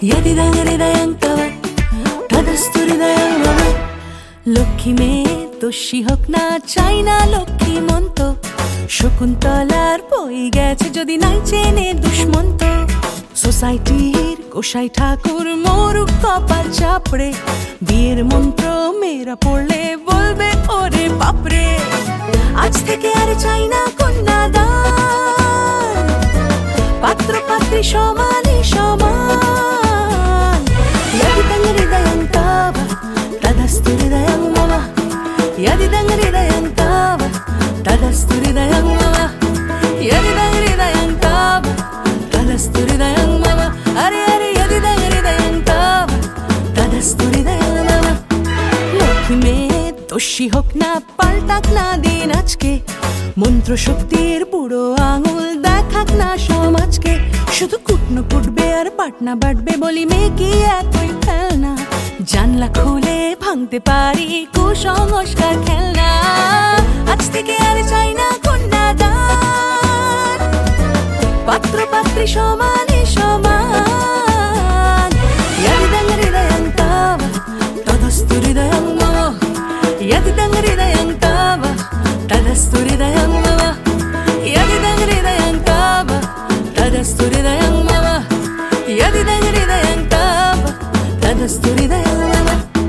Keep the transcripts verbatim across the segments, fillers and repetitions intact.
यदिदं हृदयं तव तदस्तु हृदयं मम লক্ষ্মী মেয়ে দোষী হোক না চাই না লক্ষ্মী মন্ত শকুন্তলার বই গেছে যদি নাই চেনে দুষ্মন্ত সোসাইটির গোসাই ঠাকুর মরুক কপাল চাপড়ে বিয়ের মন্ত্র মেয়েরা পড়লে বলবে ওরে বাপরে আজ থেকে আর চাই না কন্যাদান পাত্র পাত্রী সমানে সমান यदिदं हृदयं तव तदस्तु हृदयं मम यदिदं हृदयं तव तदस्तु हृदयं मम यदिदं हृदयं तव तदस्तु हृदयं मम अरे अरे यदिदं हृदयं तव तदस्तु हृदयं मम লক্ষ্মী মেয়ে দোষী হোক না পাল্টাক না দিন আজকে মন্ত্র শক্তির বুড়ো আঙুল দেখাক না সমাজকে শুধু কুটনো কুটবে আর পাটনা বাটবে বলি মেয়ে কি এতই খেলনা জানলা খুলে ভাঙতে পারি কুসংস্কার খেলনা আজ থেকে আর চাই না কন্যাদান পাত্র পাত্রী সমানে সমান यदिदं हृदयं तव तदस्तु हृदयं मम यदिदं हृदयं तव तदस्तु हृदयं मम यदिदं हृदयं तव तदस्तु हृदयं मम यदिदं हृदयं तव तदस्तु हृदयं मम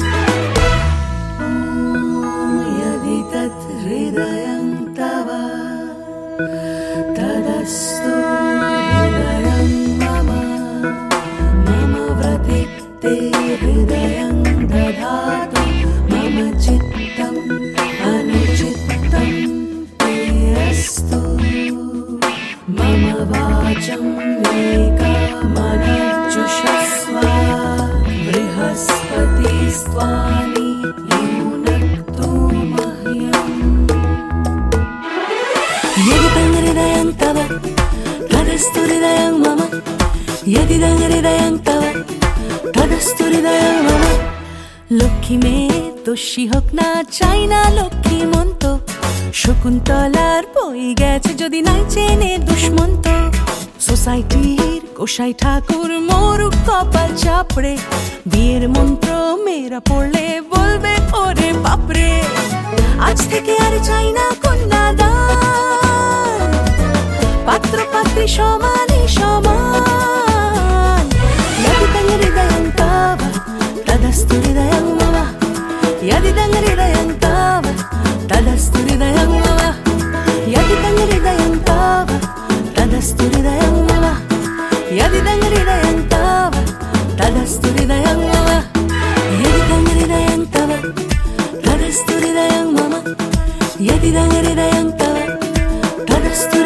यदि तत् हृदयं तव तदस्तु हृदयं मम मम व्रते ते हृदयं ददातु मम चित्तम् अनुचित्तं ते अस्तु मम वाचं एकमनर्जुषस्व बृहस्पतिस्त्वानि युनक्तु मह्यम् यदिदं हृदयं तव तदस्तु हृदयं मम यदिदं हृदयं तव तदस्तु हृदयं मम লক্ষ্মী মেয়ে দোষী হোক না চাই না লক্ষ্মী মন্ত শকুন্তলার বই গেছে যদি নাই চেনে দুষ্মন্ত সোসাইটির গোসাই ঠাকুর মরুক কপাল চাপড়ে বিয়ের মন্ত্র মেয়েরা পড়লে বলবে ওরে বাপরে আজ থেকে আর চাই না কন্যাদান পাত্র পাত্রী সমানে সমান यदिदं हृदयं तव तदस्तु हृदयं मम यदिदं हृदयं तव तदस्तु हृदयं मम यदिदं हृदयं तव तदस्तु हृदयं मम यदिदं हृदयं तव तदस्तु हृदयं मम यदिदं हृदयं तव तदस्तु हृदयं मम यदिदं हृदयं तव तदस्तु